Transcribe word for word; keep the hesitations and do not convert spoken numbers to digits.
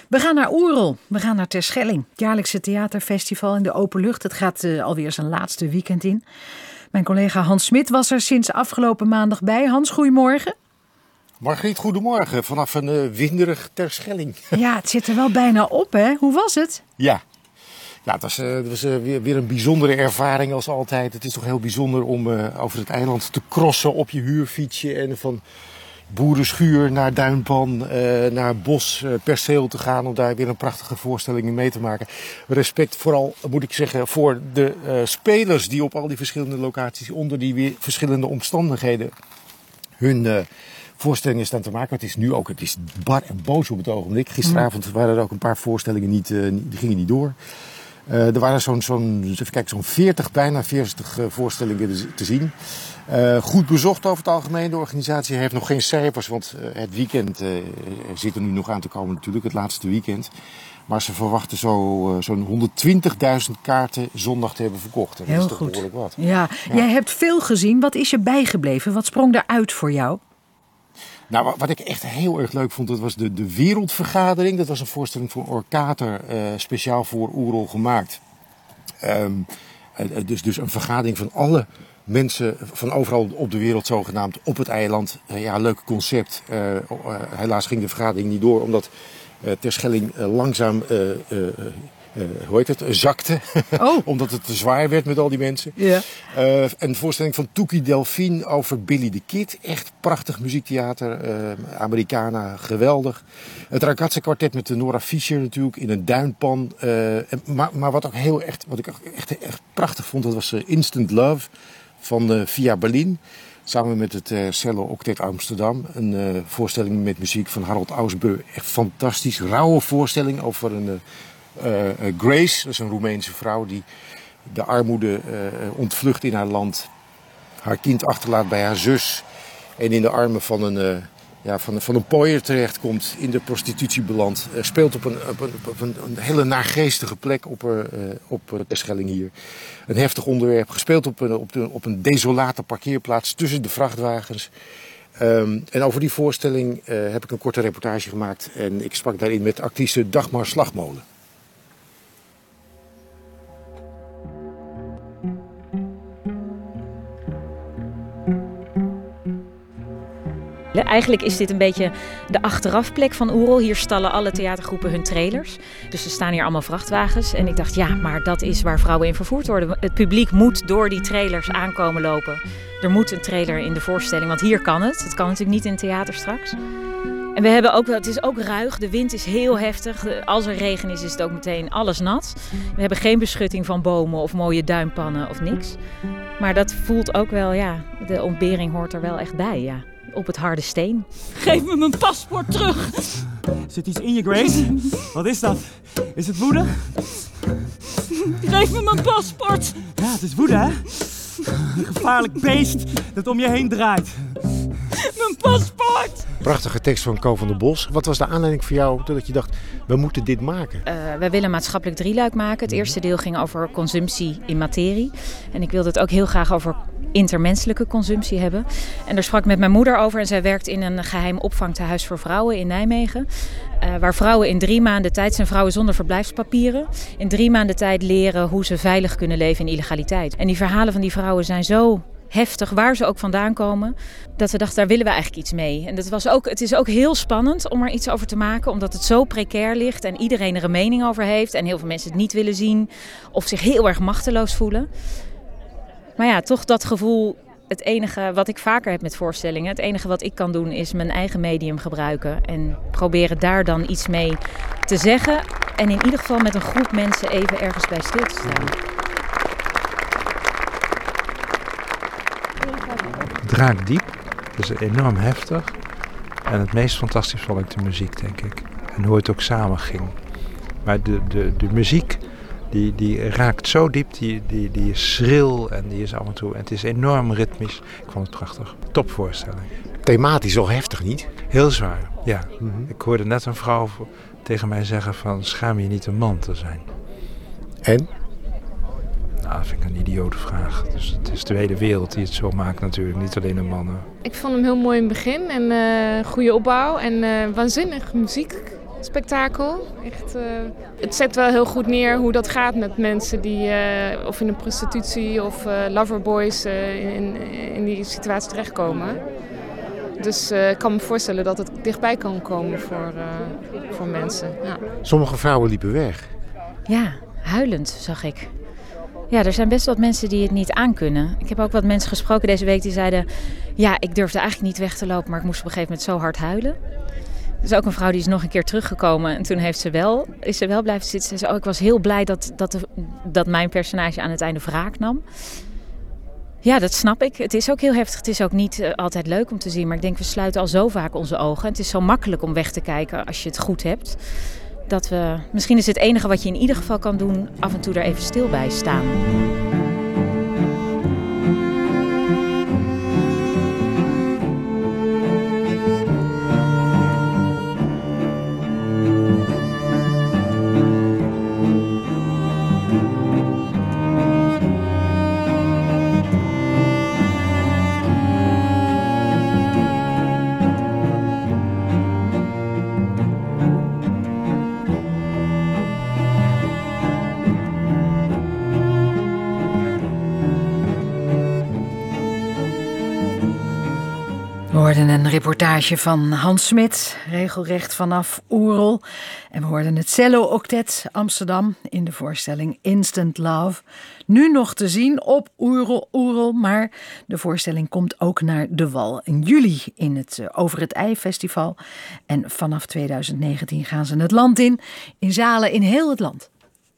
We gaan naar Oerol, we gaan naar Terschelling. Het jaarlijkse theaterfestival in de open lucht. Het gaat uh, alweer zijn laatste weekend in. Mijn collega Hans Smit was er sinds afgelopen maandag bij. Hans, goedemorgen. Margriet, goedemorgen. Vanaf een uh, winderig Terschelling. Ja, het zit er wel bijna op, hè? Hoe was het? Ja. Ja, het was, uh, het was uh, weer, weer een bijzondere ervaring als altijd. Het is toch heel bijzonder om uh, over het eiland te crossen op je huurfietsje en van boerenschuur naar duinpan, uh, naar bos, uh, perceel te gaan om daar weer een prachtige voorstelling mee te maken. Respect vooral, moet ik zeggen, voor de uh, spelers die op al die verschillende locaties onder die weer verschillende omstandigheden hun uh, voorstellingen staan te maken. Het is nu ook, het is bar en boos op het ogenblik. Gisteravond waren er ook een paar voorstellingen niet, uh, die gingen niet door. Uh, er waren zo'n, zo'n, even kijken, zo'n veertig, bijna veertig uh, voorstellingen te zien. Uh, goed bezocht over het algemeen. De organisatie heeft nog geen cijfers, want uh, het weekend uh, zit er nu nog aan te komen natuurlijk, het laatste weekend. Maar ze verwachten zo, uh, zo'n honderdtwintigduizend kaarten zondag te hebben verkocht. Dat Heel is toch goed. behoorlijk wat. Ja. Ja. Jij hebt veel gezien. Wat is je bijgebleven? Wat sprong daaruit voor jou? Nou, wat ik echt heel erg leuk vond, dat was de, de Wereldvergadering. Dat was een voorstelling van Orkater, uh, speciaal voor Oerol gemaakt. Um, uh, dus, dus een vergadering van alle mensen van overal op de wereld zogenaamd op het eiland. Uh, ja, leuk concept. Uh, uh, helaas ging de vergadering niet door, omdat uh, Terschelling uh, langzaam uh, uh, Uh, hoe heet het, zakte. Oh. Omdat het te zwaar werd met al die mensen. Ja. Uh, een voorstelling van Toekie Delphine over Billy the Kid. Echt prachtig muziektheater. Uh, Americana, geweldig. Het Ragazza kwartet met de Nora Fischer natuurlijk in een duinpan. Uh, maar, maar wat ook heel echt, wat ik echt, echt prachtig vond, dat was uh, Instant Love van uh, Via Berlin. Samen met het uh, Cello Octet Amsterdam. Een uh, voorstelling met muziek van Harold Ausbeu. Echt fantastisch. Rauwe voorstelling over een... Uh, Uh, uh, Grace, dat is een Roemeense vrouw die de armoede uh, ontvlucht in haar land. Haar kind achterlaat bij haar zus. En in de armen van een, uh, ja, van, van een pooier terechtkomt. In de prostitutie belandt. Uh, speelt op, een, op, een, op een, een hele naargeestige plek op, uh, op Terschelling hier. Een heftig onderwerp. Gespeeld op een, op de, op een desolate parkeerplaats tussen de vrachtwagens. Um, en over die voorstelling uh, heb ik een korte reportage gemaakt. En ik sprak daarin met actrice Dagmar Slagmolen. Eigenlijk is dit een beetje de achterafplek van Oerol. Hier stallen alle theatergroepen hun trailers. Dus er staan hier allemaal vrachtwagens. En ik dacht, ja, maar dat is waar vrouwen in vervoerd worden. Het publiek moet door die trailers aankomen lopen. Er moet een trailer in de voorstelling, want hier kan het. Het kan natuurlijk niet in het theater straks. En we hebben ook, het is ook ruig, de wind is heel heftig. Als er regen is, is het ook meteen alles nat. We hebben geen beschutting van bomen of mooie duinpannen of niks. Maar dat voelt ook wel, ja, de ontbering hoort er wel echt bij, ja. Op het harde steen. Geef me mijn paspoort terug. Zit iets in je, Grace? Wat is dat? Is het woede? Geef me mijn paspoort. Ja, het is woede, hè? Een gevaarlijk beest dat om je heen draait. Mijn paspoort! Prachtige tekst van Ko van der Bos. Wat was de aanleiding voor jou dat je dacht, we moeten dit maken? Uh, wij willen een maatschappelijk drieluik maken. Het eerste deel ging over consumptie in materie. En ik wilde het ook heel graag over intermenselijke consumptie hebben. En daar sprak ik met mijn moeder over. En zij werkt in een geheim opvangtehuis voor vrouwen in Nijmegen. Uh, waar vrouwen in drie maanden tijd, zijn vrouwen zonder verblijfspapieren, in drie maanden tijd leren hoe ze veilig kunnen leven in illegaliteit. En die verhalen van die vrouwen zijn zo heftig, waar ze ook vandaan komen, dat we dachten, daar willen we eigenlijk iets mee. En dat was ook, het is ook heel spannend om er iets over te maken, omdat het zo precair ligt en iedereen er een mening over heeft en heel veel mensen het niet willen zien of zich heel erg machteloos voelen. Maar ja, toch dat gevoel, het enige wat ik vaker heb met voorstellingen, het enige wat ik kan doen is mijn eigen medium gebruiken en proberen daar dan iets mee te zeggen en in ieder geval met een groep mensen even ergens bij stil te staan. Het raakt diep, het is enorm heftig en het meest fantastisch vond ik de muziek, denk ik. En hoe het ook samen ging. Maar de, de, de muziek, die, die raakt zo diep, die, die, die is schril en die is af en toe, en het is enorm ritmisch. Ik vond het prachtig. Topvoorstelling. Thematisch al heftig, niet? Heel zwaar, ja. Mm-hmm. Ik hoorde net een vrouw tegen mij zeggen van, schaam je niet een man te zijn. En? Nou, dat vind ik een idiote vraag. Dus het is de hele wereld die het zo maakt natuurlijk, niet alleen de mannen. Ik vond hem heel mooi in het begin en uh, goede opbouw en uh, waanzinnig muziek. spektakel. Echt, uh, het zet wel heel goed neer hoe dat gaat met mensen die uh, of in een prostitutie of uh, loverboys uh, in, in die situatie terechtkomen. Dus uh, ik kan me voorstellen dat het dichtbij kan komen voor, uh, voor mensen. Ja. Sommige vrouwen liepen weg. Ja, huilend zag ik. Ja, er zijn best wat mensen die het niet aankunnen. Ik heb ook wat mensen gesproken deze week die zeiden... ja, ik durfde eigenlijk niet weg te lopen, maar ik moest op een gegeven moment zo hard huilen. Er is ook een vrouw die is nog een keer teruggekomen en toen heeft ze wel, is ze wel blijven zitten. Ze zei, oh, ik was heel blij dat, dat, de, dat mijn personage aan het einde wraak nam. Ja, dat snap ik. Het is ook heel heftig. Het is ook niet uh, altijd leuk om te zien. Maar ik denk, we sluiten al zo vaak onze ogen. Het is zo makkelijk om weg te kijken als je het goed hebt. Dat we, misschien is het enige wat je in ieder geval kan doen, af en toe er even stil bij staan. We hoorden een reportage van Hans Smit, regelrecht vanaf Oerol. En we hoorden het Cello-octet Amsterdam in de voorstelling Instant Love. Nu nog te zien op Oerol, Oerol, maar de voorstelling komt ook naar De Wal in juli in het uh, Over het IJ Festival. En vanaf twintig negentien gaan ze het land in, in zalen in heel het land.